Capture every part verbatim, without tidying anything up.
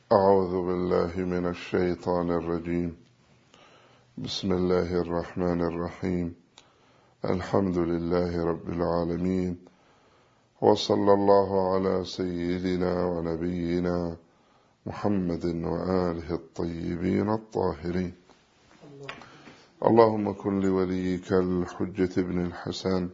أعوذ بالله من الشيطان الرجيم. بسم الله الرحمن الرحيم. الحمد لله رب العالمين، وصلى الله على سيدنا ونبينا محمد وآله الطيبين الطاهرين. اللهم كن لوليك الحجة ابن الحسن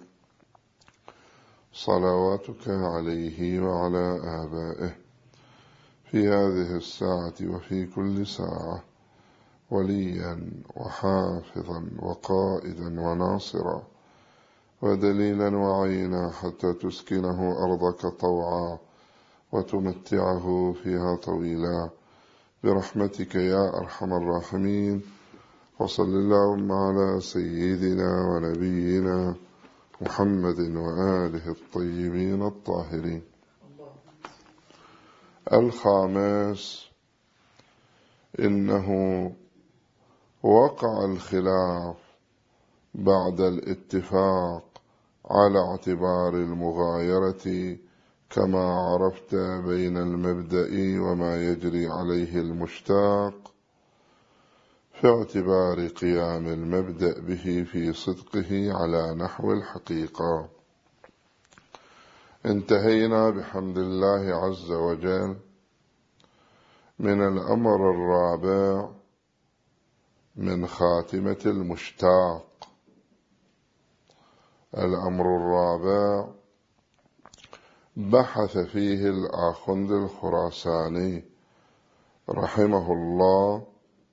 صلواتك عليه وعلى آبائه في هذه الساعة وفي كل ساعة وليا وحافظا وقائدا وناصرا ودليلا وعينا، حتى تسكنه أرضك طوعا وتمتعه فيها طويلا برحمتك يا أرحم الراحمين. وصل اللهم على سيدنا ونبينا محمد وآله الطيبين الطاهرين. الخامس، إنه وقع الخلاف بعد الاتفاق على اعتبار المغايرة كما عرفت بين المبدأ وما يجري عليه المشتاق، في اعتبار قيام المبدأ به في صدقه على نحو الحقيقة. انتهينا بحمد الله عز وجل من الأمر الرابع من خاتمة المشتاق. الأمر الرابع بحث فيه الآخوند الخراساني رحمه الله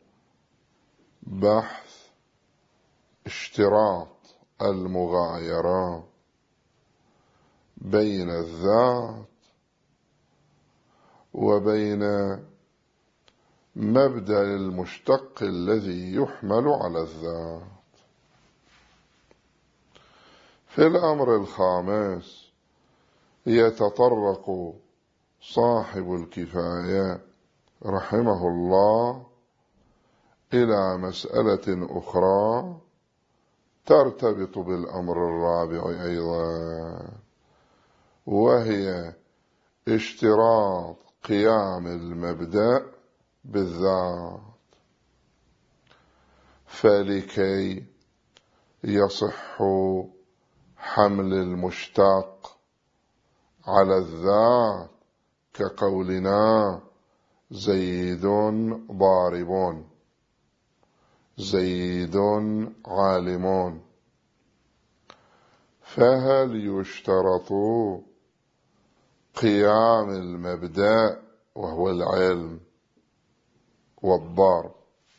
بحث اشتراط المغايرة بين الذات وبين مبدأ المشتق الذي يحمل على الذات. في الأمر الخامس يتطرق صاحب الكفاية رحمه الله إلى مسألة أخرى ترتبط بالأمر الرابع أيضا، وهي اشتراط قيام المبدأ بالذات. فلكي يصح حمل المشتق على الذات كقولنا زيد ضارب، زيد عالم، فهل يشترط قيام المبدأ وهو العلم والضرب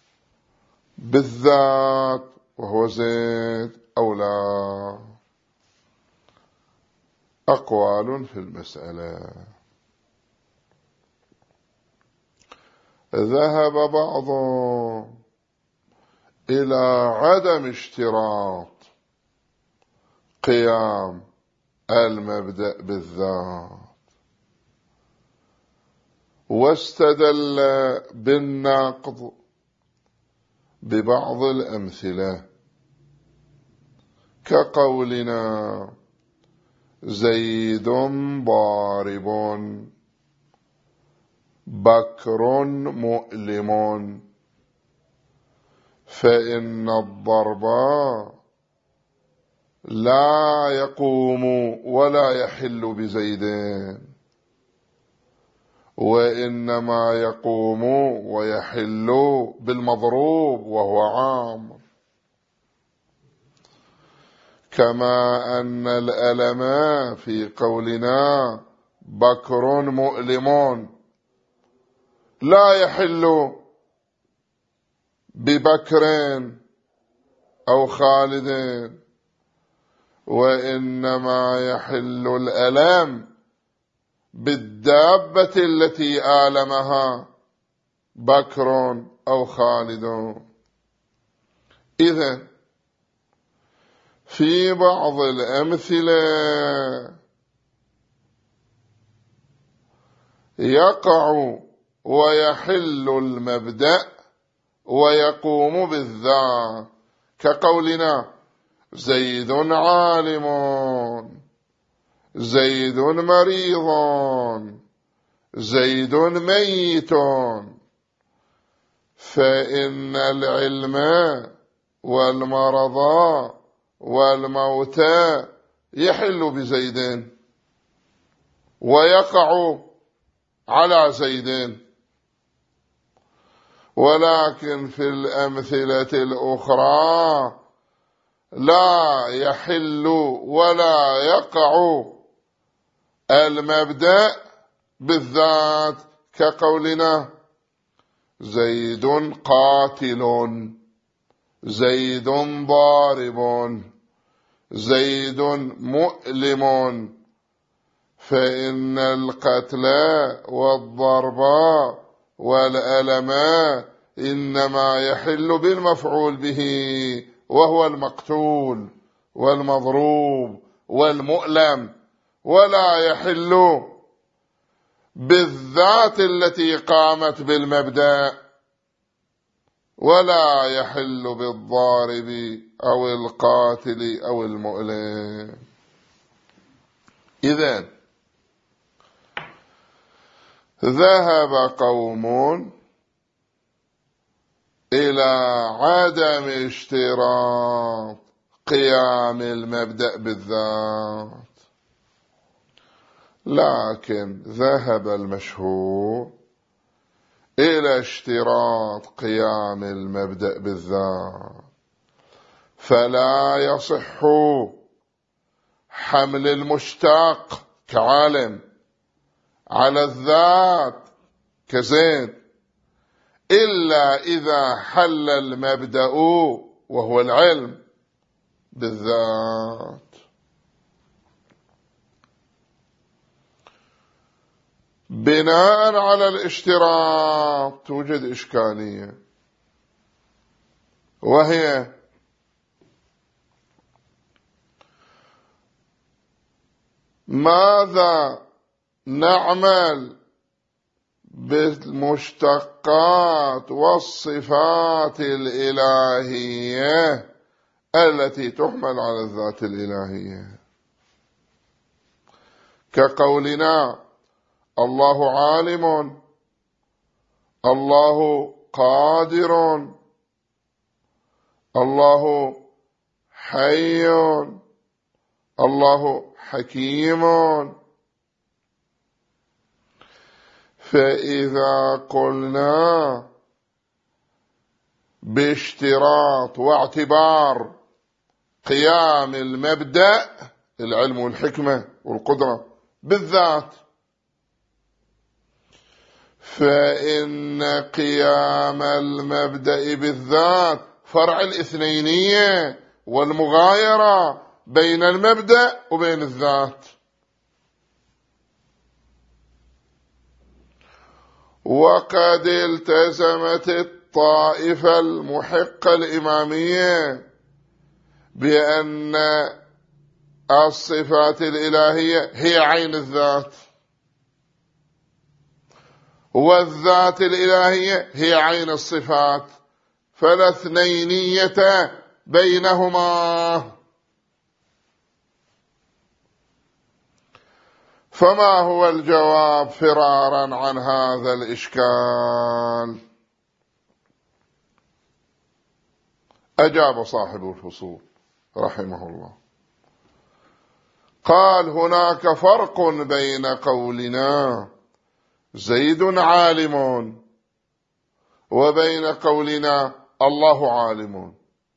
بالذات وهو زيد أو لا؟ أقوال في المسألة. ذهب بعضهم إلى عدم اشتراط قيام المبدأ بالذات، واستدل بالنقض ببعض الأمثلة كقولنا زيد ضارب، بكر مؤلم، فإن الضرب لا يقوم ولا يحل بزيدين، وإنما يقوم ويحل بالمضروب وهو عام. كما أن الألم في قولنا بكر مؤلم لا يحل ببكر أو خالد، وإنما يحل الألم بالدابة التي آلمها بكر أو خالد. إذن في بعض الأمثلة يقع ويحل المبدأ ويقوم بالذات، كقولنا زيد عالم، زيد مريض، زيد ميت، فإن العلم والمرض والموت يحل بزيد ويقع على زيد، ولكن في الأمثلة الأخرى لا يحل ولا يقع المبدأ بالذات، كقولنا زيد قاتل، زيد ضارب، زيد مؤلم، فإن القتل والضرب والألم إنما يحل بالمفعول به، وهو المقتول والمضروب والمؤلم، ولا يحل بالذات التي قامت بالمبدأ، ولا يحل بالضارب أو القاتل أو المؤلم. إذن ذهب قوم إلى عدم اشتراط قيام المبدأ بالذات، لكن ذهب المشهور إلى اشتراط قيام المبدأ بالذات، فلا يصح حمل المشتق كعالم على الذات كزيد إلا إذا حل المبدأ وهو العلم بالذات. بناء على الاشتراط توجد إشكالية، وهي ماذا نعمل بالمشتقات والصفات الإلهية التي تحمل على الذات الإلهية، كقولنا الله عالم، الله قادر، الله حي، الله حكيم. فإذا قلنا باشتراط واعتبار قيام المبدأ العلم والحكمة والقدرة بالذات، فإن قيام المبدأ بالذات فرع الاثنينية والمغايرة بين المبدأ وبين الذات. وقد التزمت الطائفة المحقة الإمامية بأن الصفات الإلهية هي عين الذات، والذات الإلهية هي عين الصفات، فلا اثنينية بينهما. فما هو الجواب فرارا عن هذا الإشكال؟ أجاب صاحب الفصول رحمه الله، قال هناك فرق بين قولنا زيد عالم وبين قولنا الله عالم،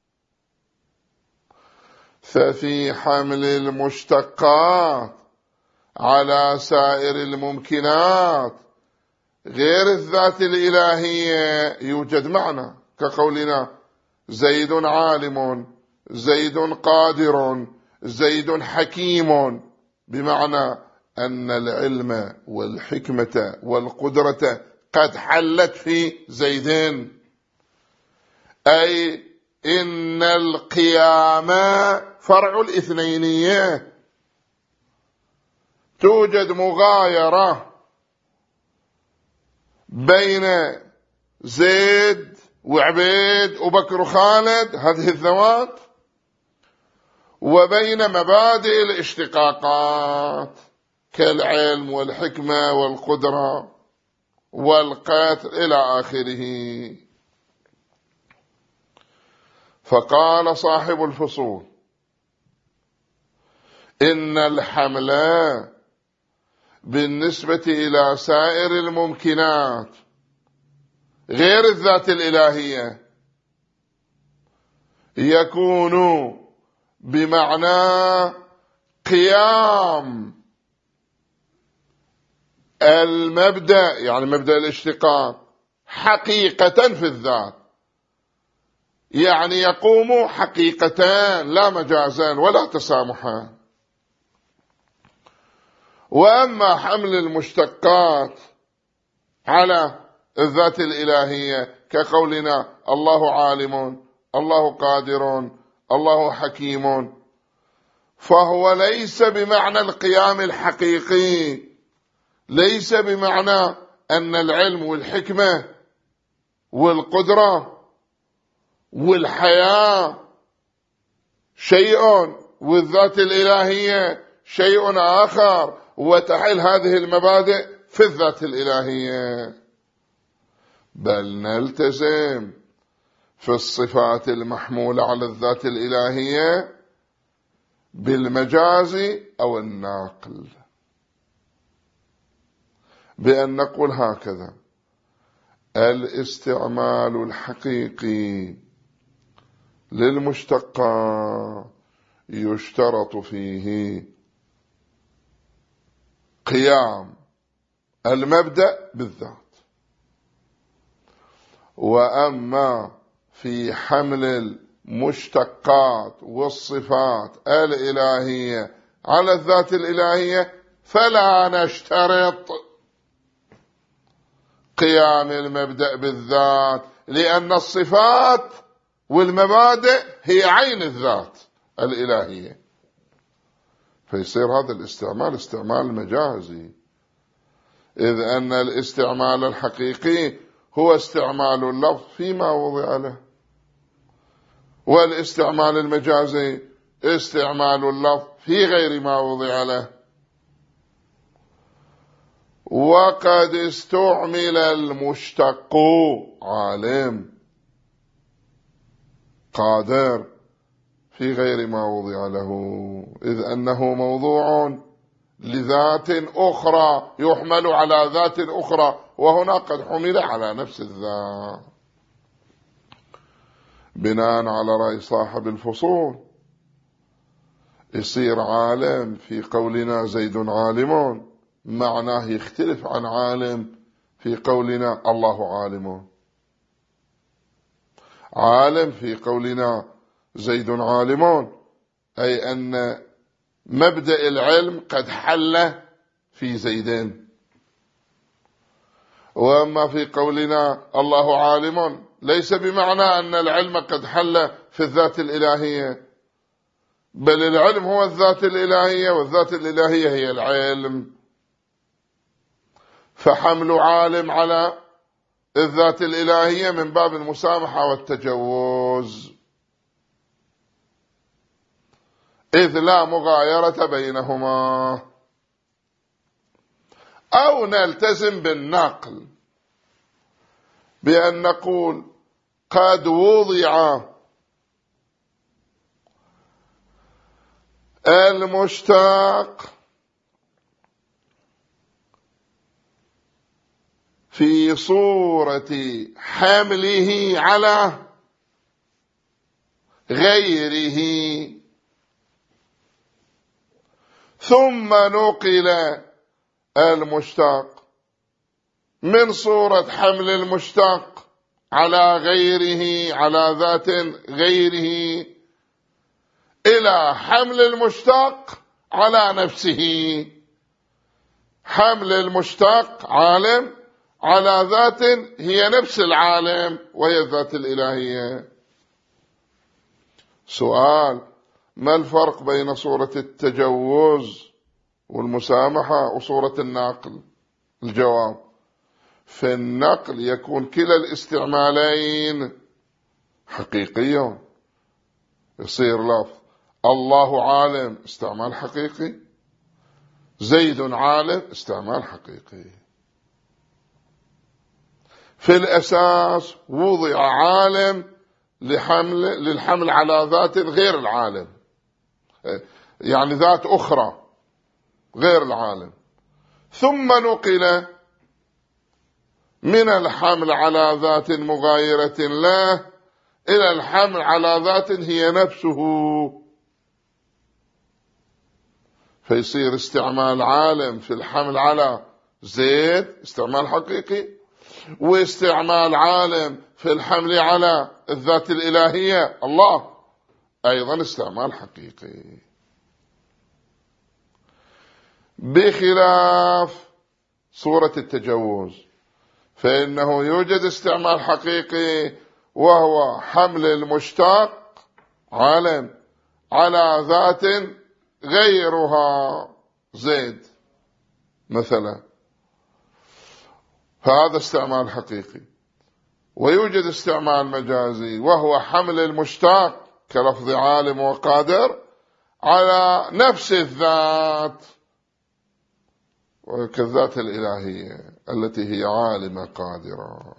ففي حمل المشتقات على سائر الممكنات غير الذات الإلهية يوجد معنى، كقولنا زيد عالم، زيد قادر، زيد حكيم، بمعنى أن العلم والحكمة والقدرة قد حلت في زيدين، أي إن القيام فرع الاثنينية، توجد مغايرة بين زيد وعبيد وبكر وخالد هذه الذوات، وبين مبادئ الاشتقاقات كالعلم والحكمة والقدرة. والقتل إلى آخره. فقال صاحب الفصول: إن الحمل بالنسبة إلى سائر الممكنات غير الذات الإلهية يكون بمعنى قيام المبدأ، يعني مبدأ الاشتقاق، حقيقة في الذات، يعني يقوم حقيقتان لا مجازان ولا تسامحان. وأما حمل المشتقات على الذات الإلهية كقولنا الله عالم، الله قادر، الله حكيم، فهو ليس بمعنى القيام الحقيقي، ليس بمعنى أن العلم والحكمة والقدرة والحياة شيء والذات الإلهية شيء آخر، وتحل هذه المبادئ في الذات الإلهية، بل نلتزم في الصفات المحمولة على الذات الإلهية بالمجاز أو الناقل، بأن نقول هكذا: الاستعمال الحقيقي للمشتقات يشترط فيه قيام المبدأ بالذات. وأما في حمل المشتقات والصفات الإلهية على الذات الإلهية فلا نشترط قيام المبدأ بالذات، لأن الصفات والمبادئ هي عين الذات الإلهية، فيصير هذا الاستعمال استعمال مجازي، إذ أن الاستعمال الحقيقي هو استعمال اللفظ فيما وضع له، والاستعمال المجازي استعمال اللفظ في غير ما وضع له. وقد استعمل المشتق عالم قادر في غير ما وضع له، إذ أنه موضوع لذات أخرى يحمل على ذات أخرى، وهنا قد حمل على نفس الذات. بناء على رأي صاحب الفصول يصير عالم في قولنا زيد عالم معناه يختلف عن عالم في قولنا الله عالم. عالم في قولنا زيد عالم أي أن مبدأ العلم قد حل في زيدين. وأما في قولنا الله عالم ليس بمعنى أن العلم قد حل في الذات الإلهية، بل العلم هو الذات الإلهية والذات الإلهية هي العلم. فحمل عالم على الذات الإلهية من باب المسامحة والتجوز، إذ لا مغايرة بينهما. أو نلتزم بالنقل بأن نقول قد وضع المشتق في صورة حمله على غيره، ثم نقل المشتق من صورة حمل المشتق على غيره على ذات غيره إلى حمل المشتق على نفسه. حمل المشتق عالم على ذات هي نفس العالم وهي الذات الإلهية. سؤال: ما الفرق بين صورة التجوز والمسامحة وصورة النقل؟ الجواب: في النقل يكون كلا الاستعمالين حقيقيا، يصير لفظ الله عالم استعمال حقيقي، زيد عالم استعمال حقيقي. في الأساس وضع عالم لحمل للحمل على ذات غير العالم، يعني ذات أخرى غير العالم، ثم نقل من الحمل على ذات مغايرة له إلى الحمل على ذات هي نفسه، فيصير استعمال عالم في الحمل على زيد استعمال حقيقي، واستعمال عالم في الحمل على الذات الإلهية الله أيضا استعمال حقيقي، بخلاف صورة التجوز فإنه يوجد استعمال حقيقي وهو حمل المشتق عالم على ذات غيرها زيد مثلا، فهذا استعمال حقيقي. ويوجد استعمال مجازي وهو حمل المشتق كلفظ عالم وقادر على نفس الذات وكالذات الإلهية التي هي عالمة قادرة.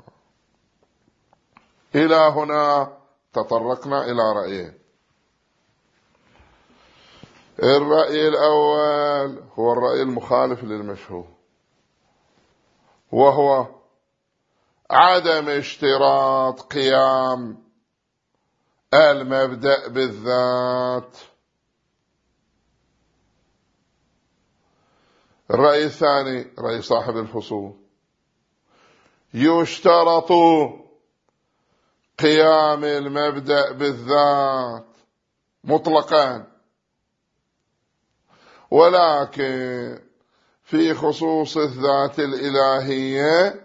إلى هنا تطرقنا إلى رأيين. الرأي الأول هو الرأي المخالف للمشهور، وهو عدم اشتراط قيام المبدأ بالذات. الرأي الثاني رأي صاحب الفصول، يشترط قيام المبدأ بالذات مطلقا، ولكن في خصوص الذات الإلهية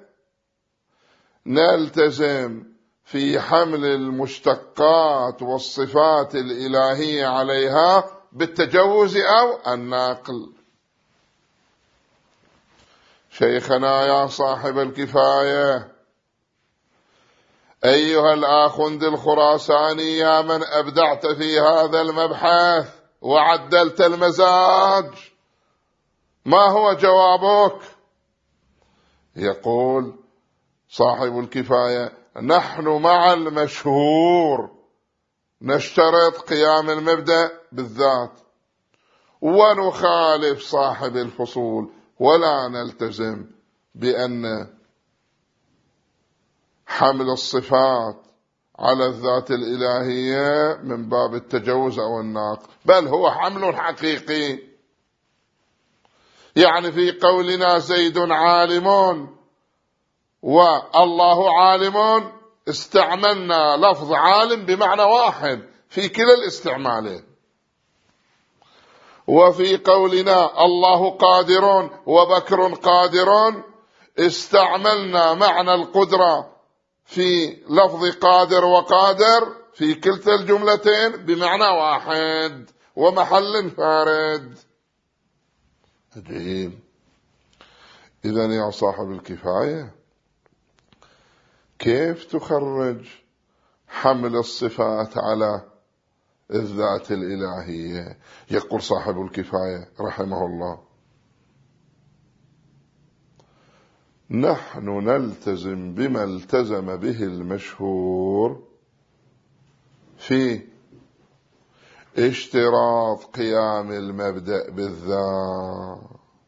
نلتزم في حمل المشتقات والصفات الإلهية عليها بالتجوز أو النقل. شيخنا يا صاحب الكفاية، أيها الآخوند الخراساني، يا من أبدعت في هذا المبحث وعدلت المزاج، ما هو جوابك؟ يقول صاحب الكفاية: نحن مع المشهور نشترط قيام المبدأ بالذات، ونخالف صاحب الفصول ولا نلتزم بأن حمل الصفات على الذات الإلهية من باب التجوز أو النقل، بل هو حمل حقيقي. يعني في قولنا زيد عالم والله عالم استعملنا لفظ عالم بمعنى واحد في كلا الاستعمالين، وفي قولنا الله قادر وبكر قادر استعملنا معنى القدرة في لفظ قادر وقادر في كلتا الجملتين بمعنى واحد ومحل فارد. عجيب. إذن يا صاحب الكفاية، كيف تخرج حمل الصفات على الذات الإلهية؟ يقول صاحب الكفاية رحمه الله: نحن نلتزم بما التزم به المشهور في اشتراط قيام المبدأ بالذات،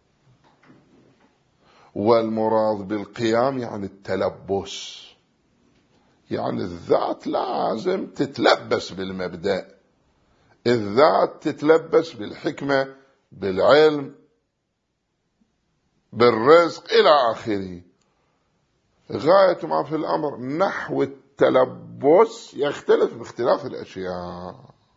والمراد بالقيام يعني التلبس، يعني الذات لازم تتلبس بالمبدأ، الذات تتلبس بالحكمة بالعلم بالرزق إلى آخره. غاية ما في الأمر نحو التلبس يختلف باختلاف الأشياء،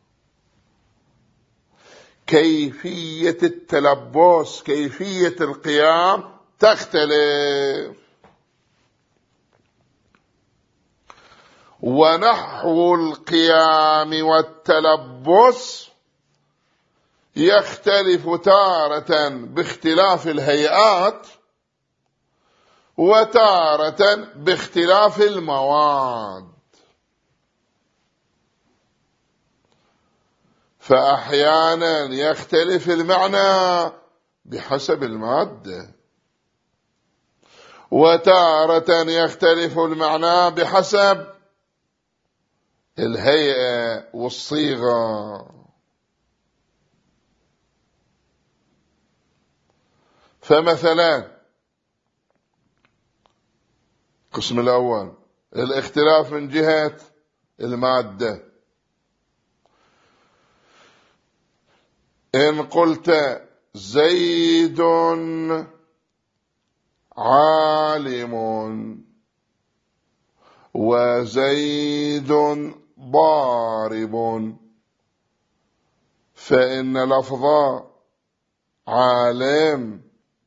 كيفية التلبس كيفية القيام تختلف. ونحو القيام والتلبس يختلف تارة باختلاف الهيئات وتارة باختلاف المواد، فأحيانا يختلف المعنى بحسب المادة، وتارة يختلف المعنى بحسب الهيئة والصيغة. فمثلا القسم الأول الاختلاف من جهة المادة. إن قلت زيد عالم وزيد ضارب، فإن لفظ عالم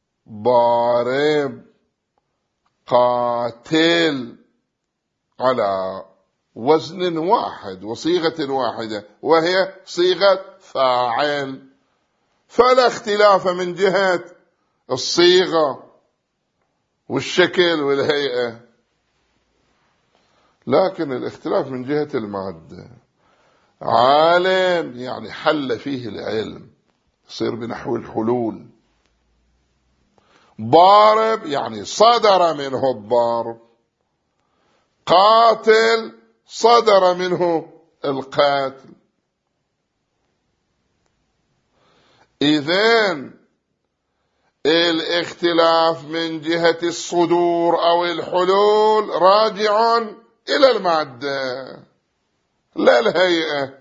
ضارب قاتل على وزن واحد وصيغة واحدة، وهي صيغة فاعل، فلا اختلاف من جهة الصيغة والشكل والهيئة، لكن الاختلاف من جهة المادة. عالم يعني حل فيه العلم، يصير بنحو الحلول. ضارب يعني صدر منه الضرب. قاتل صدر منه القتل. إذن الاختلاف من جهة الصدور أو الحلول راجع إلى المادة لا الهيئة.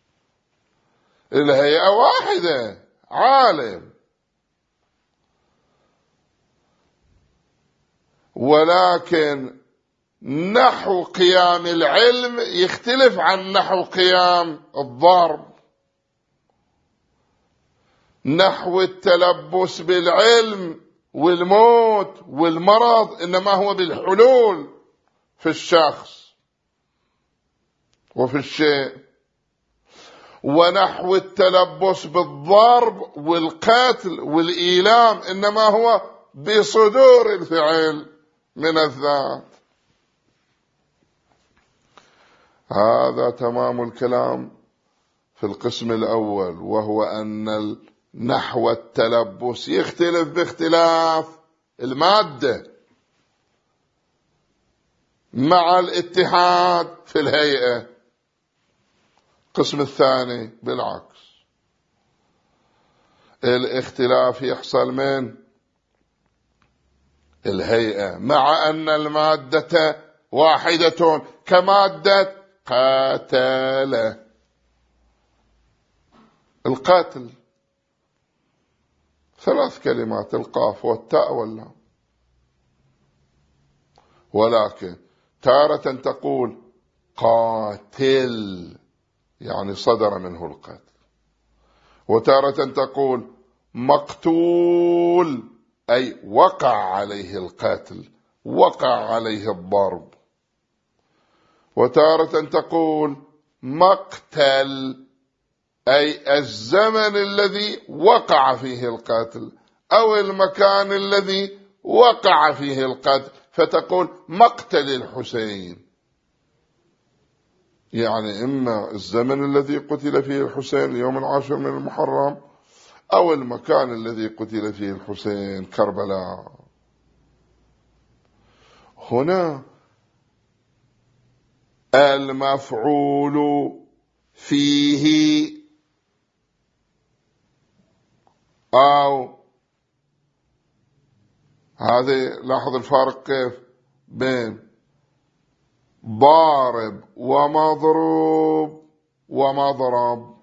الهيئة واحدة، عالم، ولكن نحو قيام العلم يختلف عن نحو قيام الضرب. نحو التلبس بالعلم والموت والمرض إنما هو بالحلول في الشخص وفي الشيء، ونحو التلبس بالضرب والقتل والإيلام إنما هو بصدور الفعل من الذات. هذا تمام الكلام في القسم الأول، وهو أن نحو التلبس يختلف باختلاف المادة مع الاتحاد في الهيئة. القسم الثاني بالعكس، الاختلاف يحصل من الهيئة مع أن المادة واحدة كمادة قاتل، القاتل ثلاث كلمات، القاف والتاء واللام، ولكن تارة تقول قاتل يعني صدر منه القتل، وتارة تقول مقتول أي وقع عليه القتل، وقع عليه الضرب، وتارة تقول مقتل أي الزمن الذي وقع فيه القتل أو المكان الذي وقع فيه القتل، فتقول مقتل الحسين، يعني إما الزمن الذي قتل فيه الحسين اليوم العاشر من المحرم، أو المكان الذي قتل فيه الحسين كربلاء. هنا المفعول فيه أو هذه، لاحظ الفارق كيف بين ضارب ومضروب ومضرب،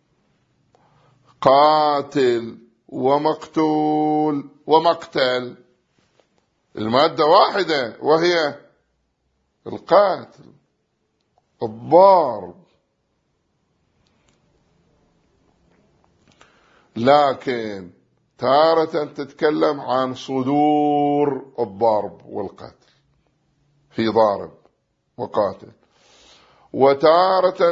قاتل ومقتول ومقتل، المادة واحدة وهي القاتل الضارب، لكن تارة تتكلم عن صدور الضرب والقتل في ضارب وقاتل، وتارة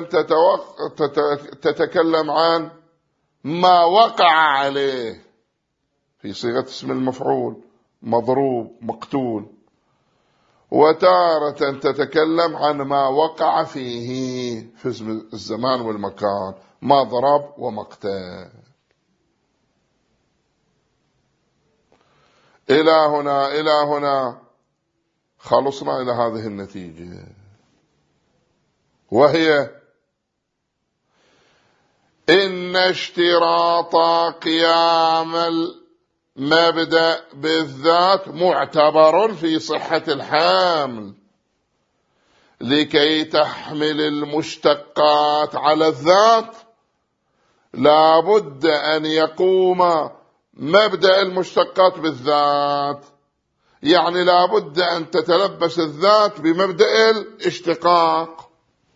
تتكلم عن ما وقع عليه في صيغة اسم المفعول مضروب مقتول، وتارة تتكلم عن ما وقع فيه في اسم الزمان والمكان مضرب ومقتل. إلى هنا إلى هنا خلصنا إلى هذه النتيجة، وهي إن اشتراط قيام المبدأ بالذات معتبر في صحة الحمل، لكي تحمل المشتقات على الذات لا بد أن يقوم مبدأ المشتقات بالذات، يعني لا بد أن تتلبس الذات بمبدأ الاشتقاق.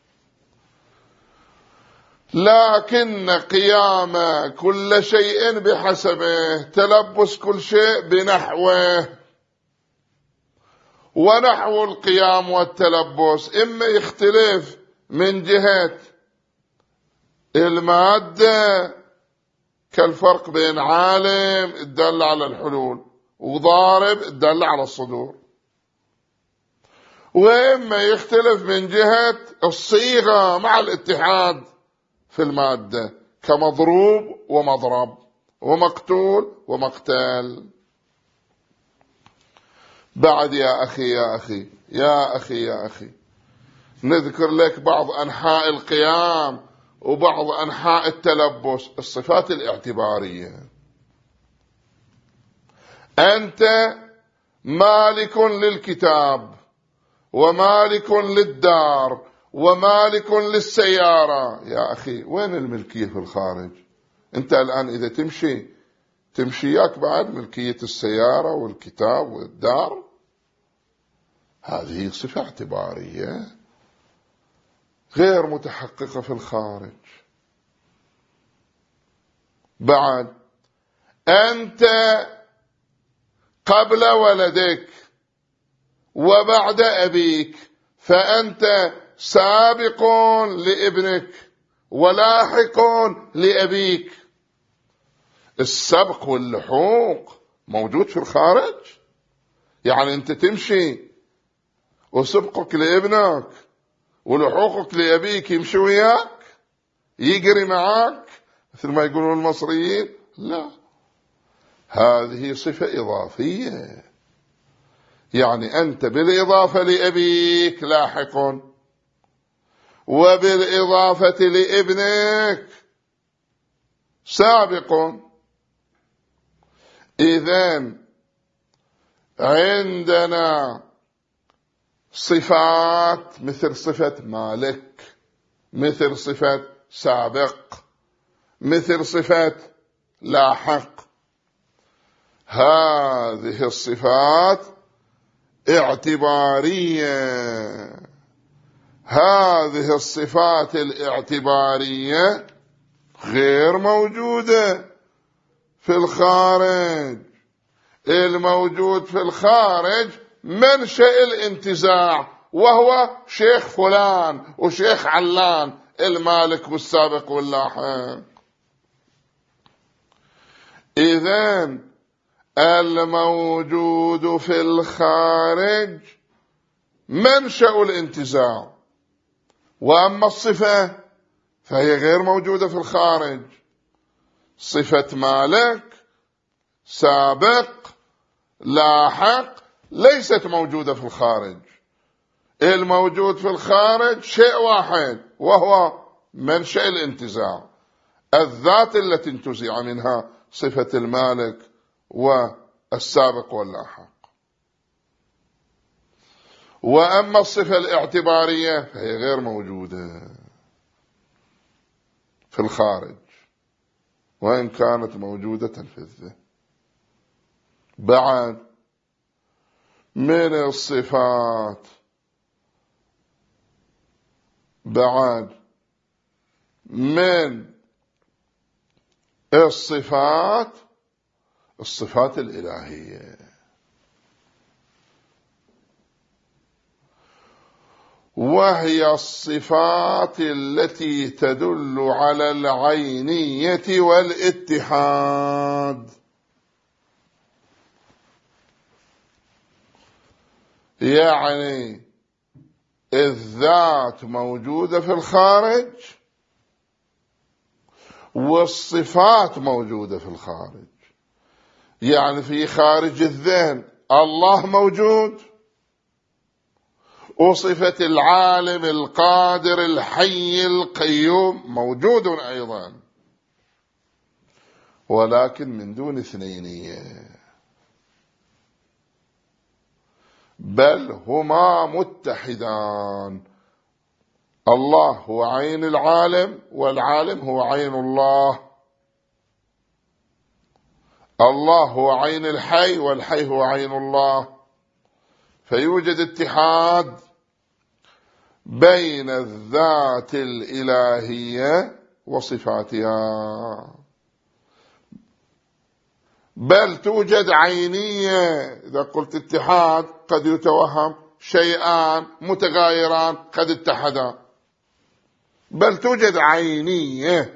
لكن قيام كل شيء بحسبه، تلبس كل شيء بنحوه، ونحو القيام والتلبس إما يختلف من جهة المادة، كالفرق بين عالم الدل على الحلول وضارب الدل على الصدور، وإما يختلف من جهة الصيغة مع الاتحاد في المادة، كمضروب ومضرب ومقتول ومقتال. بعد يا أخي يا أخي يا أخي يا أخي نذكر لك بعض أنحاء القيام وبعض أنحاء التلبس. الصفات الاعتبارية، أنت مالك للكتاب ومالك للدار ومالك للسيارة. يا أخي وين الملكية في الخارج؟ أنت الآن إذا تمشي تمشياك بعد ملكية السيارة والكتاب والدار، هذه صفة اعتبارية غير متحققة في الخارج. بعد أنت قبل ولدك وبعد أبيك، فأنت سابق لابنك ولاحق لأبيك. السبق واللحوق موجود في الخارج، يعني أنت تمشي وسبقك لابنك ولحوقك لأبيك يمشي وياك يجري معاك مثل ما يقولون المصريين، لا، هذه صفة إضافية، يعني أنت بالإضافة لأبيك لاحق وبالإضافة لابنك سابق. إذن عندنا صفات مثل صفة مالك، مثل صفة سابق، مثل صفة لاحق. هذه الصفات اعتبارية، هذه الصفات الاعتبارية غير موجودة في الخارج. الموجود في الخارج منشأ الانتزاع، وهو شيخ فلان وشيخ علان، المالك والسابق واللاحق. إذن الموجود في الخارج منشأ الانتزاع، وأما الصفة فهي غير موجودة في الخارج. صفة مالك سابق لاحق ليست موجودة في الخارج. الموجود في الخارج شيء واحد، وهو منشأ الانتزاع، الذات التي انتزع منها صفة المالك والسابق واللاحق. وأما الصفة الاعتبارية فهي غير موجودة في الخارج، وإن كانت موجودة في الذهن. بعد من الصفات بعد من الصفات الصفات الإلهية، وهي الصفات التي تدل على العينية والاتحاد. يعني الذات موجودة في الخارج والصفات موجودة في الخارج. يعني في خارج الذهن الله موجود وصفة العالم القادر الحي القيوم موجود أيضا، ولكن من دون اثنينية، بل هما متحدان. الله هو عين العالم، والعالم هو عين الله. الله هو عين الحي، والحي هو عين الله. فيوجد اتحاد بين الذات الإلهية وصفاتها، بل توجد عينية. إذا قلت اتحاد قد يتوهم شيئان متغايران قد اتحدا، بل توجد عينية.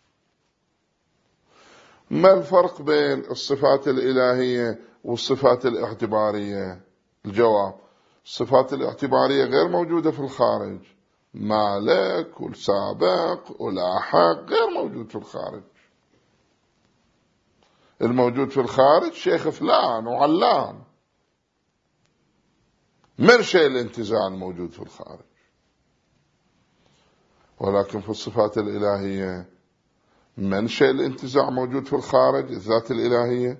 ما الفرق بين الصفات الإلهية والصفات الاعتبارية؟ الجواب: الصفات الاعتبارية غير موجودة في الخارج، مالك والسابق ولاحق غير موجود في الخارج. الموجود في الخارج شيخ فلان وعلان، من شيء الانتزاع الموجود في الخارج. ولكن في الصفات الإلهية من شيء الانتزاع موجود في الخارج؟ الذات الإلهية.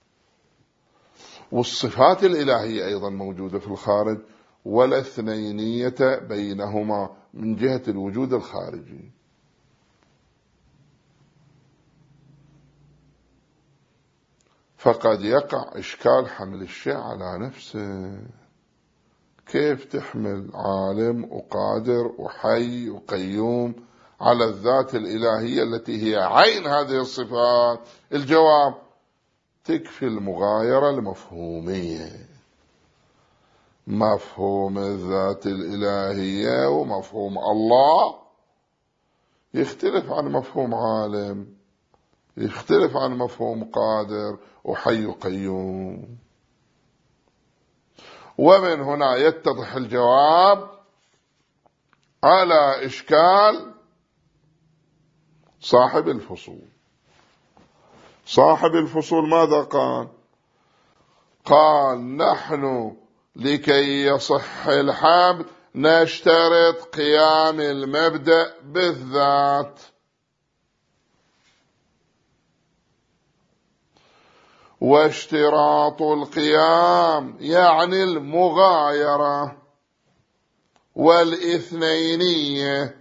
والصفات الإلهية أيضا موجودة في الخارج، ولا اثنينية بينهما من جهة الوجود الخارجي. فقد يقع إشكال حمل الشيء على نفسه. كيف تحمل عالم وقادر وحي وقيوم على الذات الإلهية التي هي عين هذه الصفات؟ الجواب: تكفي المغايرة المفهومية. مفهوم الذات الإلهية ومفهوم الله يختلف عن مفهوم عالم، يختلف عن مفهوم قادر وحي قيوم. ومن هنا يتضح الجواب على إشكال صاحب الفصول. صاحب الفصول ماذا قال؟ قال: نحن لكي يصح الحمل نشترط قيام المبدأ بالذات، واشتراط القيام يعني المغايرة والاثنينية،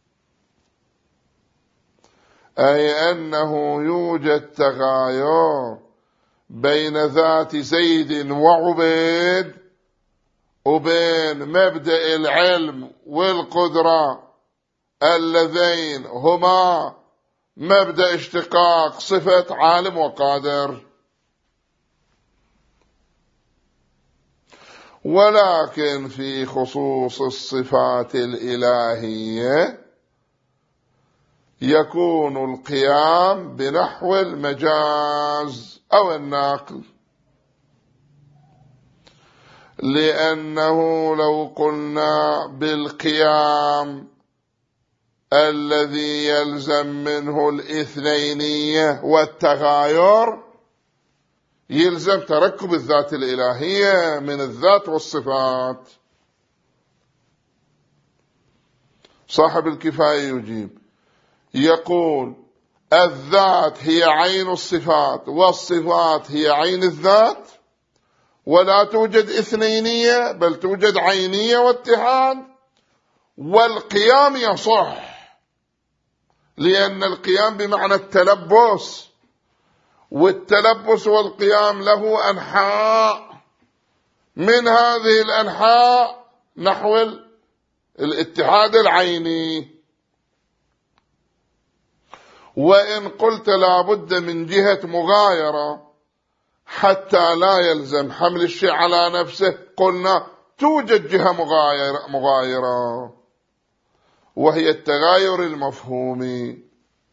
أي أنه يوجد تغاير بين ذات زيد وعبيد وبين مبدأ العلم والقدرة اللذين هما مبدأ اشتقاق صفة عالم وقادر. ولكن في خصوص الصفات الإلهية يكون القيام بنحو المجاز أو النقل، لأنه لو قلنا بالقيام الذي يلزم منه الاثنينية والتغاير يلزم تركب الذات الإلهية من الذات والصفات. صاحب الكفاية يجيب يقول: الذات هي عين الصفات والصفات هي عين الذات، ولا توجد اثنينية بل توجد عينية واتحاد، والقيام يصح لأن القيام بمعنى التلبس، والتلبس والقيام له أنحاء، من هذه الأنحاء نحو الاتحاد العيني. وإن قلت لا بد من جهة مغايرة حتى لا يلزم حمل الشيء على نفسه، قلنا توجد جهة مغايرة, مغايرة وهي التغاير المفهومي،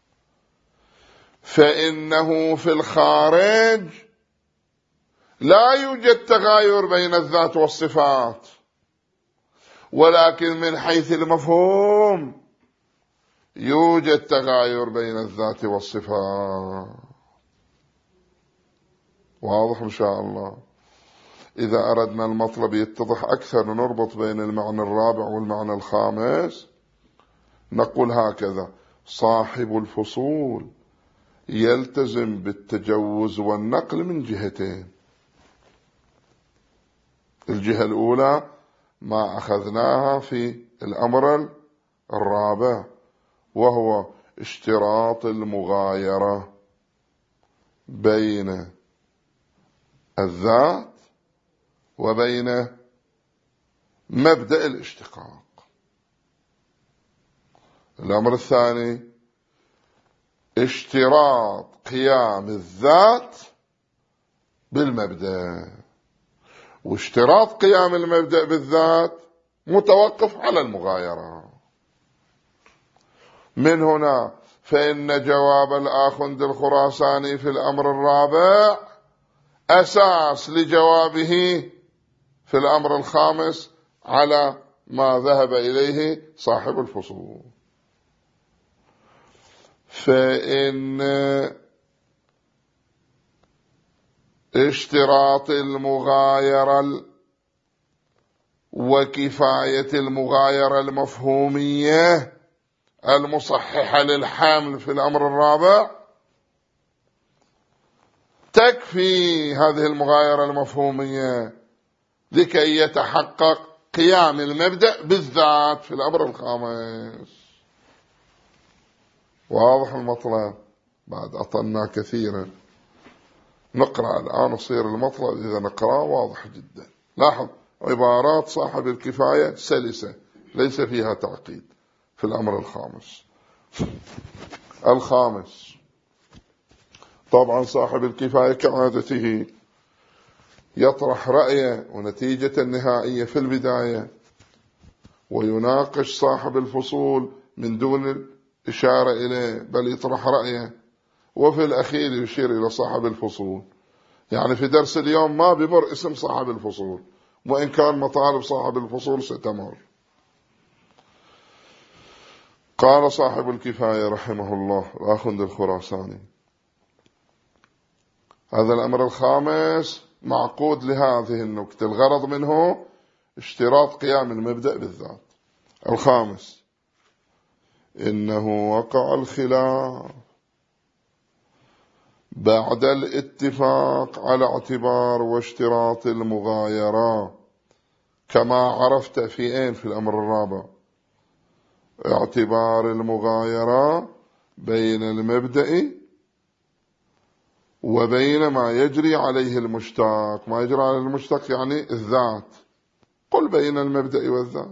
فإنه في الخارج لا يوجد تغاير بين الذات والصفات، ولكن من حيث المفهوم يوجد تغاير بين الذات والصفات. واضح إن شاء الله؟ إذا أردنا المطلب يتضح أكثر نربط بين المعنى الرابع والمعنى الخامس، نقول هكذا: صاحب الفصول يلتزم بالتجوز والنقل من جهتين. الجهة الأولى ما أخذناها في الأمر الرابع، وهو اشتراط المغايرة بين الذات وبين مبدأ الاشتقاق. الأمر الثاني اشتراط قيام الذات بالمبدأ، واشتراط قيام المبدأ بالذات متوقف على المغايرة. من هنا فإن جواب الآخوند الخراساني في الأمر الرابع أساس لجوابه في الأمر الخامس على ما ذهب إليه صاحب الفصول. فإن اشتراط المغايرة وكفاية المغايرة المفهومية المصححة للحمل في الأمر الرابع تكفي هذه المغايرة المفهومية لكي يتحقق قيام المبدأ بالذات في الأمر الخامس. واضح المطلب؟ بعد أطلنا كثيرا، نقرأ الآن نصير المطلب إذا نقرأ واضح جدا. لاحظ عبارات صاحب الكفاية سلسة ليس فيها تعقيد في الأمر الخامس. الخامس طبعا صاحب الكفاية كعادته يطرح رأيه ونتيجة النهائية في البداية، ويناقش صاحب الفصول من دون إشارة إليه، بل يطرح رأيه، وفي الأخير يشير إلى صاحب الفصول. يعني في درس اليوم ما بمر اسم صاحب الفصول، وإن كان مطالب صاحب الفصول ستمر. قال صاحب الكفاية رحمه الله الآخوند الخراساني: هذا الأمر الخامس معقود لهذه النكتة، الغرض منه اشتراط قيام المبدأ بالذات. الخامس: إنه وقع الخلاف بعد الاتفاق على اعتبار واشتراط المغايرة، كما عرفت في أين في الأمر الرابع: اعتبار المغايرة بين المبدأ وبين ما يجري عليه المشتق. ما يجري عليه المشتق يعني الذات، قل بين المبدأ والذات.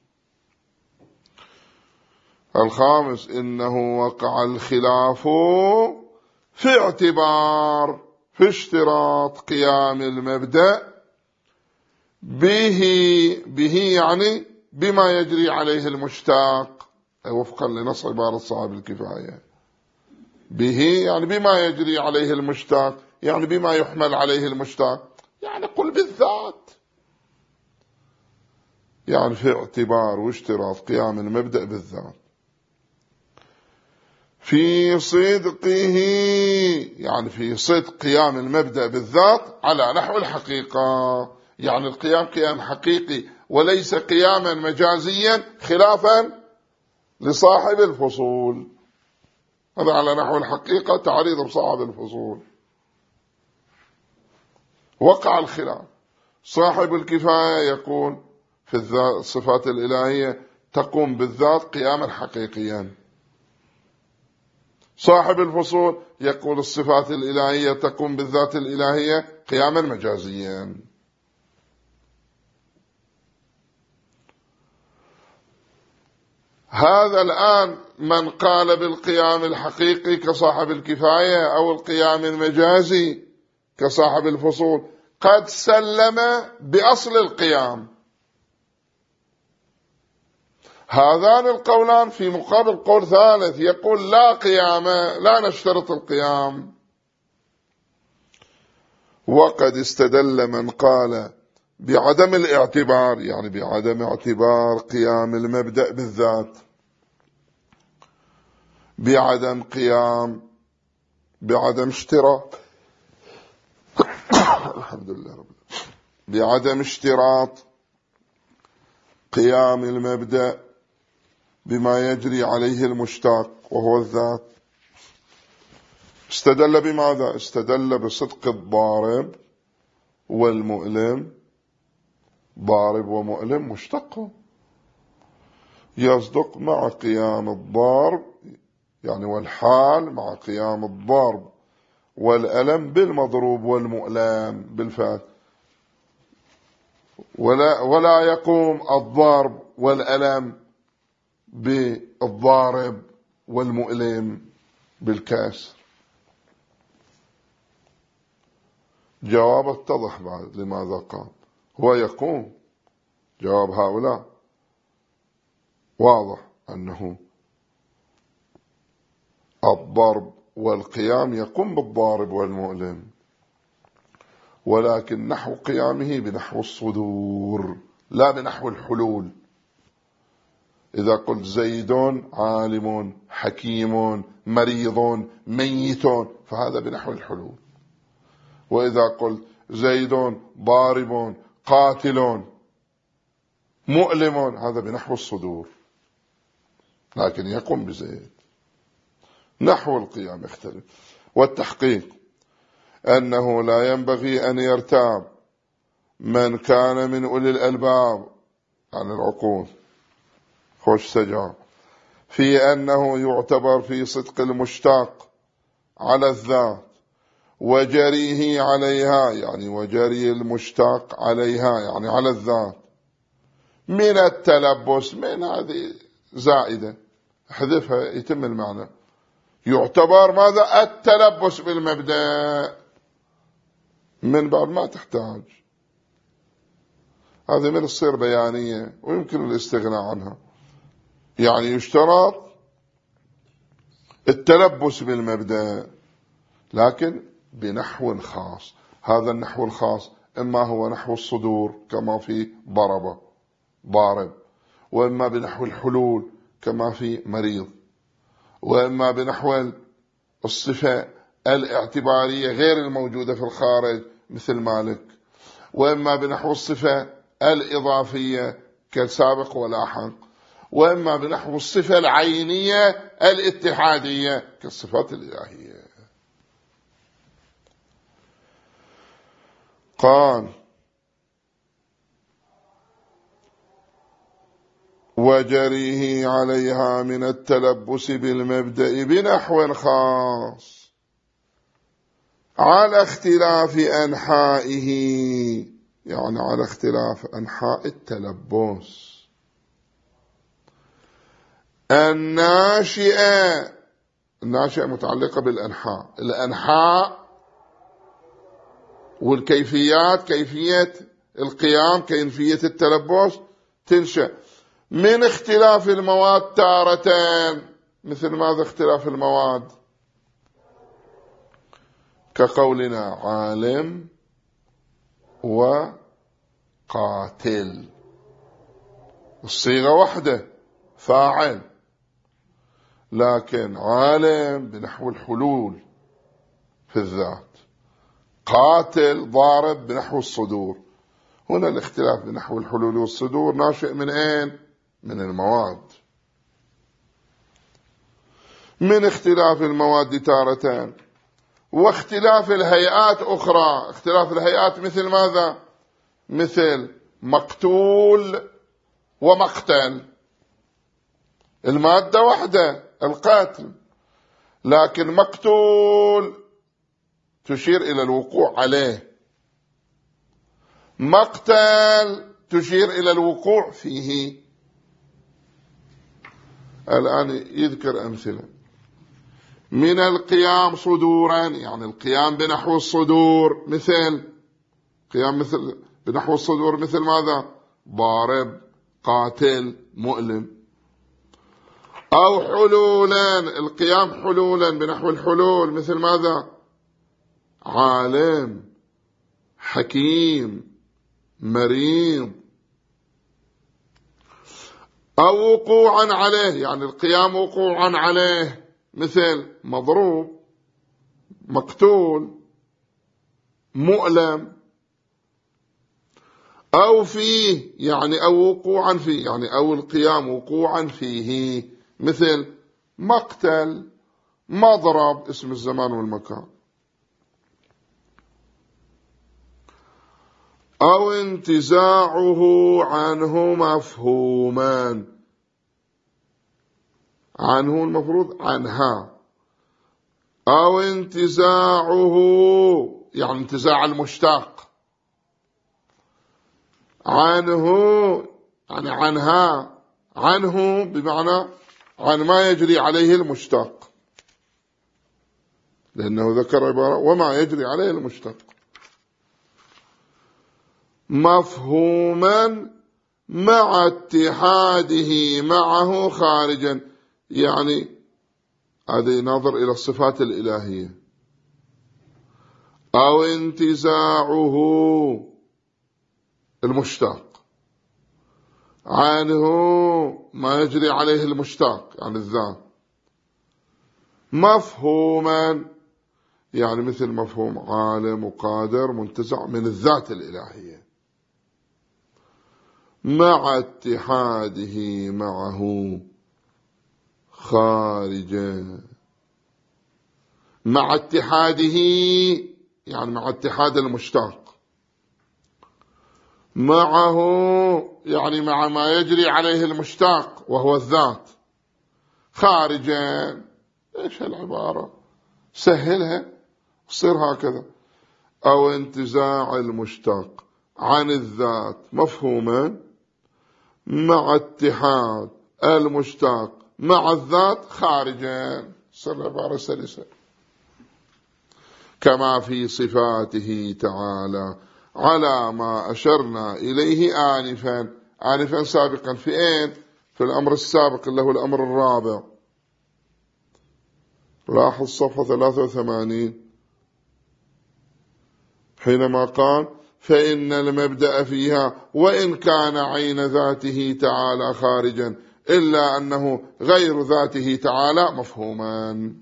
الخامس: إنه وقع الخلاف في اعتبار في اشتراط قيام المبدأ به به يعني بما يجري عليه المشتق، وفقا لنص عبارة صاحب الكفاية. به يعني بما يجري عليه المشتق، يعني بما يحمل عليه المشتق، يعني قل بالذات، يعني في اعتبار واشتراط قيام المبدأ بالذات في صدقه، يعني في صدق قيام المبدأ بالذات على نحو الحقيقة، يعني القيام قيام حقيقي وليس قياما مجازيا خلافا لصاحب الفصول. هذا على نحو الحقيقة تعريض بصاحب الفصول. وقع الخلاف. صاحب الكفاية يقول في الصفات الإلهية تقوم بالذات قياما حقيقيا. صاحب الفصول يقول الصفات الإلهية تقوم بالذات الإلهية قياما مجازيا. هذا الآن من قال بالقيام الحقيقي كصاحب الكفاية أو القيام المجازي كصاحب الفصول قد سلم بأصل القيام. هذان القولان في مقابل قول ثالث يقول لا قيام، لا نشترط القيام. وقد استدل من قال بعدم الاعتبار، يعني بعدم اعتبار قيام المبدأ بالذات، بعدم قيام بعدم اشتراط الحمد لله رب بعدم اشتراط قيام المبدأ بما يجري عليه المشتق وهو الذات. استدل بماذا؟ استدل بصدق الضارب والمؤلم. ضارب ومؤلم مشتق، يصدق مع قيام الضارب يعني والحال مع قيام الضرب والألم بالمضروب والمؤلم بالفعل، ولا, ولا يقوم الضرب والألم بالضارب والمؤلم بالكسر. جواب اتضح بعد لماذا قال هو يقوم. جواب هؤلاء واضح أنه الضرب والقيام يقوم بالضارب والمؤلم، ولكن نحو قيامه بنحو الصدور لا بنحو الحلول. إذا قلت زيد عالم حكيم مريض ميت فهذا بنحو الحلول، وإذا قلت زيد ضارب قاتل مؤلم هذا بنحو الصدور، لكن يقوم بزيد. نحو القيام يختلف. والتحقيق أنه لا ينبغي أن يرتاب من كان من أولي الألباب عن العقول خوش سجع في أنه يعتبر في صدق المشتاق على الذات وجريه عليها، يعني وجري المشتاق عليها يعني على الذات، من التلبس، من هذه زائدة احذفها يتم المعنى. يعتبر ماذا؟ التلبس بالمبدأ، من بعد ما تحتاج، هذه من تصير بيانية ويمكن الاستغناء عنها. يعني يشترط التلبس بالمبدأ لكن بنحو خاص. هذا النحو الخاص إما هو نحو الصدور كما في ضرب ضارب، وإما بنحو الحلول كما في مريض، وإما بنحو الصفة الاعتبارية غير الموجودة في الخارج مثل مالك، وإما بنحو الصفة الإضافية كالسابق ولاحق، وإما بنحو الصفة العينية الاتحادية كالصفات الإلهية. قال وجريه عليها من التلبس بالمبدأ بنحو خاص على اختلاف أنحائه، يعني على اختلاف أنحاء التلبس. الناشئة، الناشئة متعلقة بالأنحاء، الأنحاء والكيفيات، كيفية القيام كيفية التلبس تنشأ من اختلاف المواد تارتين. مثل ماذا اختلاف المواد؟ كقولنا عالم وقاتل، الصيغة واحدة فاعل، لكن عالم بنحو الحلول في الذات، قاتل ضارب بنحو الصدور. هنا الاختلاف بنحو الحلول والصدور ناشئ من اين؟ من المواد. من اختلاف المواد تارتان واختلاف الهيئات أخرى. اختلاف الهيئات مثل ماذا؟ مثل مقتول ومقتل، المادة واحدة القاتل، لكن مقتول تشير إلى الوقوع عليه، مقتل تشير إلى الوقوع فيه. الآن يذكر أمثلة. من القيام صدورا، يعني القيام بنحو الصدور، مثل قيام مثل بنحو الصدور مثل ماذا؟ ضارب قاتل مؤلم. أو حلولا، القيام حلولا بنحو الحلول مثل ماذا؟ عالم حكيم مريض. أو وقوعا عليه، يعني القيام وقوعا عليه مثل مضروب مقتول مؤلم. أو فيه يعني أو وقوعا فيه يعني أو القيام وقوعا فيه، مثل مقتل، مضرب، اسم الزمان والمكان. أو انتزاعه عنه مفهوما، عنه المفروض عنها. أو انتزاعه يعني انتزاع المشتاق، عنه يعني عنها، عنه بمعنى عن ما يجري عليه المشتاق، لأنه ذكر عبارة وما يجري عليه المشتاق. مفهوما مع اتحاده معه خارجا، يعني هذا نظر إلى الصفات الإلهية. أو انتزاعه المشتاق عنه ما يجري عليه المشتاق يعني الذات. مفهوما يعني مثل مفهوم عالم وقادر منتزع من الذات الإلهية، مع اتحاده معه خارجا. مع اتحاده يعني مع اتحاد المشتاق، معه يعني مع ما يجري عليه المشتاق وهو الذات، خارجا. ايش العبارة؟ سهلها تصير هكذا. أو انتزاع المشتاق عن الذات مفهوما مع اتحاد المشتاق مع الذات خارجا، صار العبارة سلسة. كما في صفاته تعالى على ما أشرنا إليه آنفا. آنفا سابقا في أين؟ في الأمر السابق اللي هو الأمر الرابع. لاحظ صفحة ثلاثة وثمانين حينما قال فإن المبدأ فيها وإن كان عين ذاته تعالى خارجا إلا أنه غير ذاته تعالى مفهوما.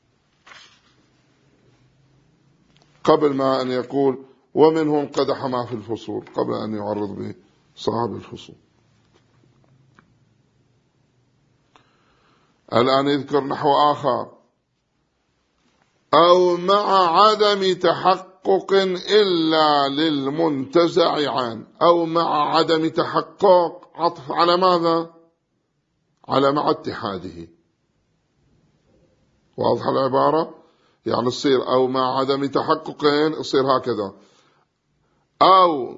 قبل ما أن يقول ومنهم قدح ما في الفصول، قبل أن يعرض به صاحب الفصول. الآن يذكر نحو آخر. أو مع عدم تحقق إلا للمنتزع عنه. أو مع عدم تحقق عطف على ماذا؟ على مع اتحاده. واضح العبارة؟ يعني تصير أو مع عدم تحقق يصير هكذا. أو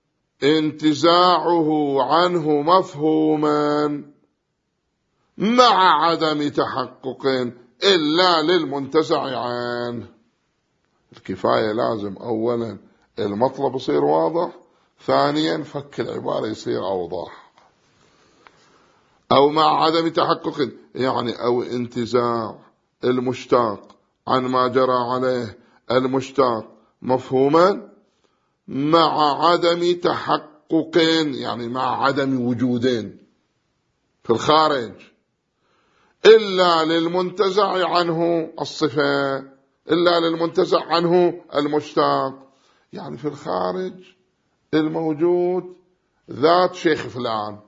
انتزاعه عنه مفهوما مع عدم تحقق إلا للمنتزع عنه. الكفاية لازم أولا المطلب يصير واضح، ثانيا فك العبارة يصير أوضح. أو مع عدم تحقق يعني أو انتزاع المشتاق عن ما جرى عليه المشتاق مفهوما مع عدم تحقق يعني مع عدم وجودين في الخارج إلا للمنتزع عنه الصفة، إلا للمنتزع عنه المشتاق. يعني في الخارج الموجود ذات شيخ فلان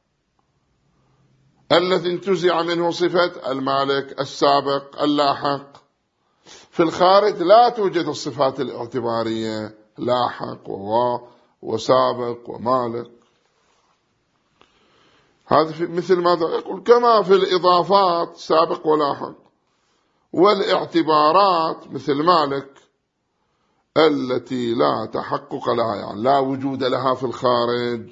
الذي انتزع منه صفة المالك السابق اللاحق. في الخارج لا توجد الصفات الاعتبارية لاحق وسابق ومالك. هذا مثل ماذا يقول كما في الإضافات سابق ولاحق، والاعتبارات مثل مالك التي لا تحقق لها يعني لا وجود لها في الخارج،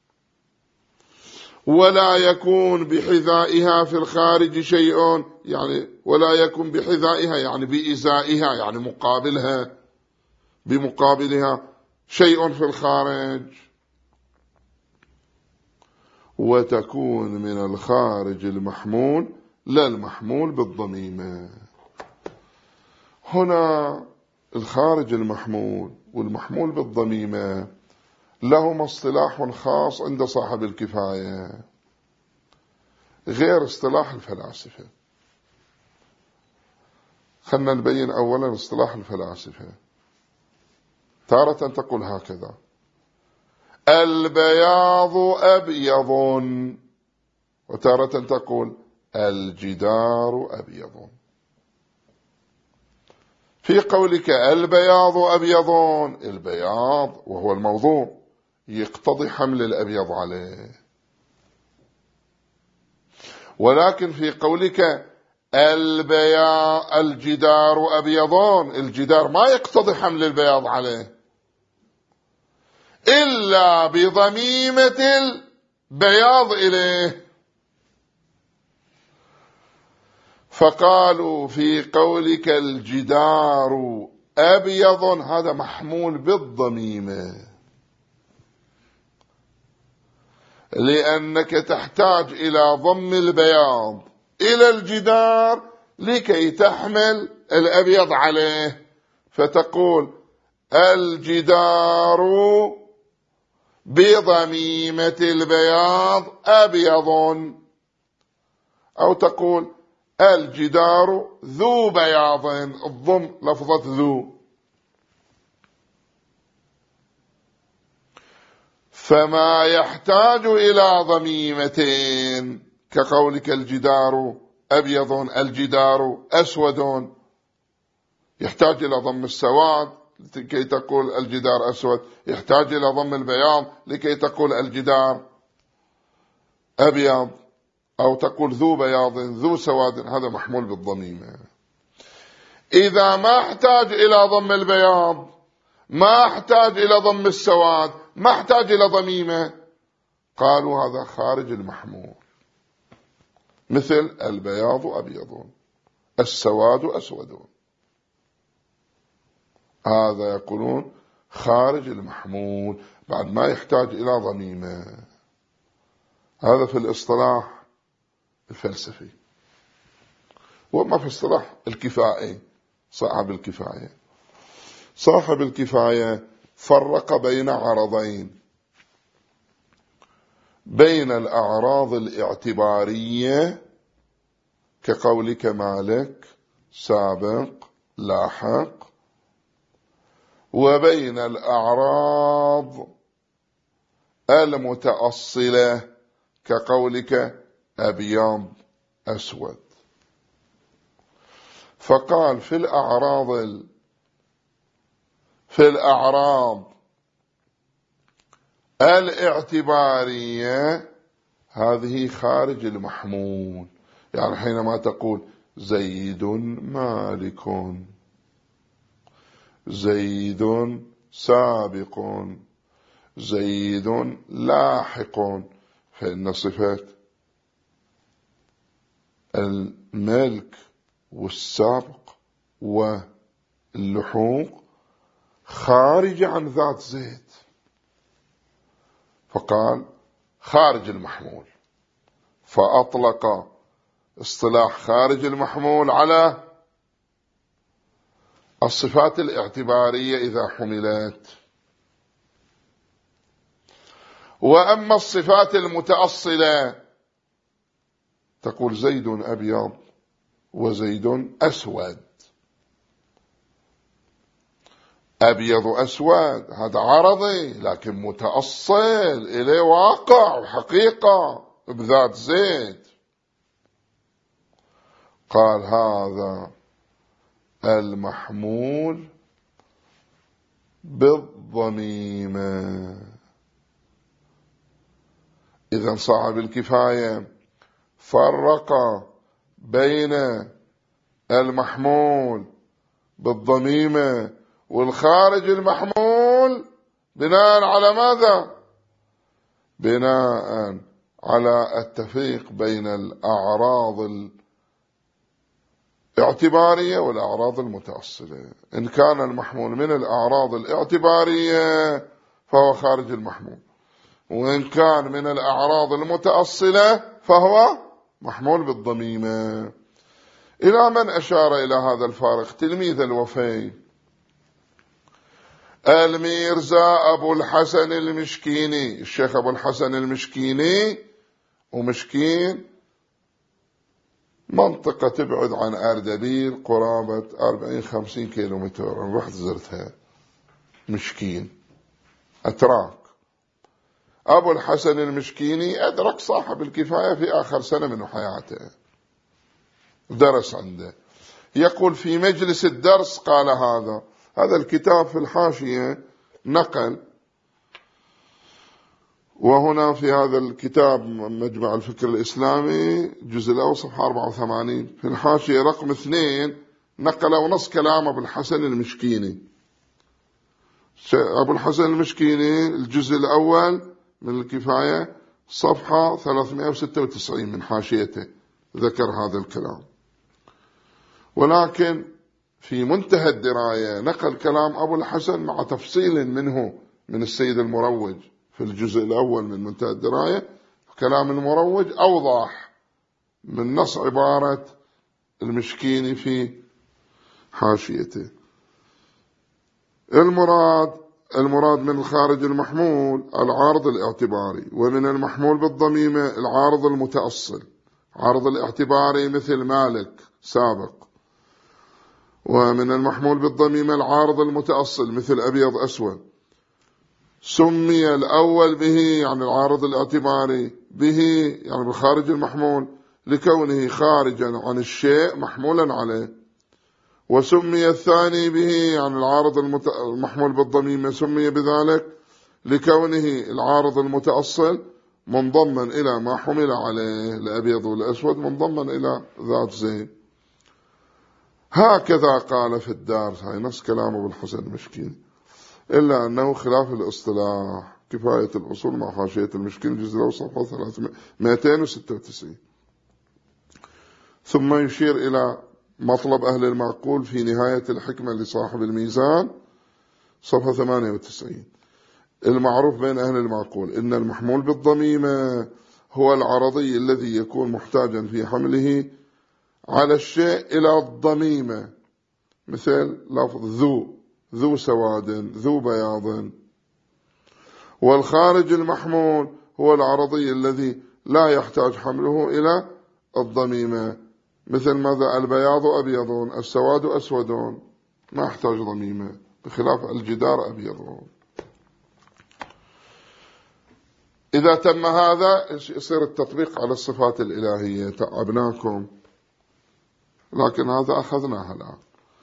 ولا يكون بحذائها في الخارج شيء يعني ولا يكون بحذائها يعني بإزائها يعني مقابلها بمقابلها شيء في الخارج. وتكون من الخارج المحمول لا المحمول بالضميمة. هنا الخارج المحمول والمحمول بالضميمة لهما اصطلاح خاص عند صاحب الكفاية غير اصطلاح الفلاسفة. خلنا نبين أولا اصطلاح الفلاسفة. تارة تقول هكذا: البياض أبيض، وتارة تقول الجدار أبيض. في قولك البياض أبيض، البياض وهو الموضوع يقتضي حمل الأبيض عليه، ولكن في قولك البياض الجدار أبيض، الجدار ما يقتضي حمل البياض عليه إلا بضميمة البياض إليه. فقالوا في قولك الجدار أبيض هذا محمول بالضميمة، لأنك تحتاج إلى ضم البياض إلى الجدار لكي تحمل الأبيض عليه، فتقول الجدار بضميمة البياض أبيض، أو تقول الجدار ذو بياض، الضم لفظة ذو. فما يحتاج إلى ضميمتين كقولك الجدار أبيض الجدار أسود، يحتاج إلى ضم السواد لكي تقول الجدار أسود، يحتاج إلى ضم البياض لكي تقول الجدار أبيض، أو تقول ذو بياض ذو سواد، هذا محمول بالضميمة. إذا ما احتاج إلى ضم البياض، ما احتاج إلى ضم السواد، ما احتاج إلى ضميمة، قالوا هذا خارج المحمول، مثل البياض أبيض السواد أسود، هذا يقولون خارج المحمول بعد ما يحتاج إلى ضميمة. هذا في الاصطلاح الفلسفي. وما في اصطلاح الكفائي صاحب الكفاية، صاحب الكفاية فرق بين عرضين، بين الأعراض الاعتبارية كقولك مالك سابق لاحق، وبين الأعراض المتأصلة كقولك أبيض أسود. فقال في الأعراض في الأعراض الاعتبارية هذه خارج المحمول، يعني حينما تقول زيد مالك، زيد سابق، زيد لاحق، فإن صفات الملك والسابق واللحوق خارج عن ذات زيد، فقال خارج المحمول، فأطلق اصطلاح خارج المحمول على الصفات الاعتبارية إذا حملت. وأما الصفات المتأصلة تقول زيد أبيض وزيد أسود، أبيض أسود هذا عرضي لكن متأصل إليه واقع وحقيقة بذات زيد. قال هذا المحمول بالضميمة. إذن صاحب الكفاية فرق بين المحمول بالضميمة والخارج المحمول بناء على ماذا؟ بناء على التفريق بين الأعراض الاعتبارية والأعراض المتأصلة. إن كان المحمول من الأعراض الاعتبارية فهو خارج المحمول، وإن كان من الأعراض المتأصلة فهو محمول بالضميمة. إلى من أشار إلى هذا الفارق؟ تلميذ الوفي الميرزا أبو الحسن المشكيني، الشيخ أبو الحسن المشكيني، ومشكين منطقة تبعد عن أردبيل قرابة أربعين خمسين كيلو متر، رحت زرتها. مشكين أتراك، أبو الحسن المشكيني أدرك صاحب الكفاية في آخر سنة من حياته، درس عنده. يقول في مجلس الدرس قال هذا. هذا الكتاب في الحاشية نقل، وهنا في هذا الكتاب مجمع الفكر الإسلامي الجزء الأول صفحة أربعة وثمانين في الحاشية رقم اثنين نقل ونص كلام أبو الحسن المشكيني. أبو الحسن المشكيني الجزء الأول من الكفاية صفحة ثلاثمائة وستة وتسعين من حاشيته ذكر هذا الكلام. ولكن في منتهى الدراية نقل كلام أبو الحسن مع تفصيل منه من السيد المروج في الجزء الأول من منتهى الدراية. كلام المروج أوضح من نص عبارة المشكيني في حاشيته. المراد المراد من الخارج المحمول العارض الاعتباري، ومن المحمول بالضميمة العارض المتأصل. عارض الاعتباري مثل مالك سابق، ومن المحمول بالضميمة العارض المتأصل مثل أبيض أسود. سمي الأول به يعني العارض الاعتباري به يعني بالخارج المحمول لكونه خارجا عن الشيء محمولا عليه، وسمي الثاني به يعني العارض المحمول بالضميمة سمي بذلك لكونه العارض المتأصل منضما إلى ما حمل عليه الأبيض والأسود منضما إلى ذات زيد. هكذا قال في الدارس، هاي نص كلام أبو الحسن المشكيني، إلا أنه خلاف الاصطلاح. كفاية الأصول مع حاشية المشكيني الجزء الأول صفحة مئتين وستة وتسعين. ثم يشير إلى مطلب أهل المعقول في نهاية الحكمة لصاحب الميزان صفحة ثمانية وتسعين. المعروف بين أهل المعقول إن المحمول بالضميمة هو العرضي الذي يكون محتاجا في حمله على الشيء إلى الضميمة، مثل لفظ ذو ذو سواد ذو بياض. والخارج المحمول هو العرضي الذي لا يحتاج حمله إلى الضميمة، مثل ماذا البياض أبيضون السواد أسودون، ما يحتاج ضميمة، بخلاف الجدار أبيضون. إذا تم هذا يصير التطبيق على الصفات الإلهية. تعبناكم، لكن هذا أخذناها الآن.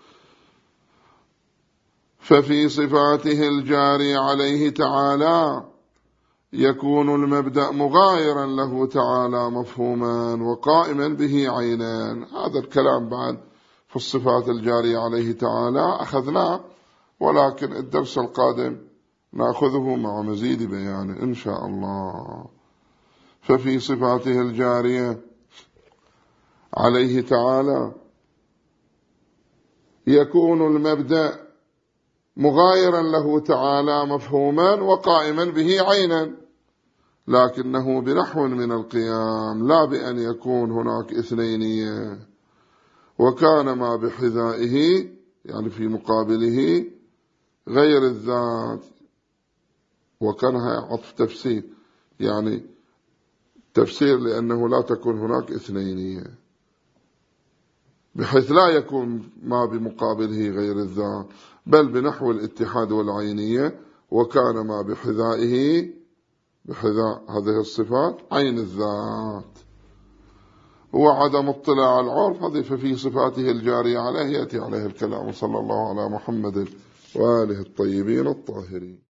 ففي صفاته الجاري عليه تعالى يكون المبدأ مغايرا له تعالى مفهوما وقائما به عينان. هذا الكلام بعد في الصفات الجارية عليه تعالى أخذناه، ولكن الدرس القادم نأخذه مع مزيد بيان إن شاء الله. ففي صفاته الجارية عليه تعالى يكون المبدأ مغايرا له تعالى مفهوما وقائما به عينا، لكنه بنحو من القيام، لا بأن يكون هناك اثنينية. وكان ما بحذائه يعني في مقابله غير الذات، وكان عطف تفسير يعني تفسير لأنه لا تكون هناك اثنينية، بحيث لا يكون ما بمقابله غير الذات، بل بنحو الاتحاد والعينية. وكان ما بحذائه بحذاء هذه الصفات عين الذات. وعدم اطلاع العرف هذه ففي صفاته الجارية عليه يأتي عليه الكلام. صلى الله على محمد وآله الطيبين الطاهرين.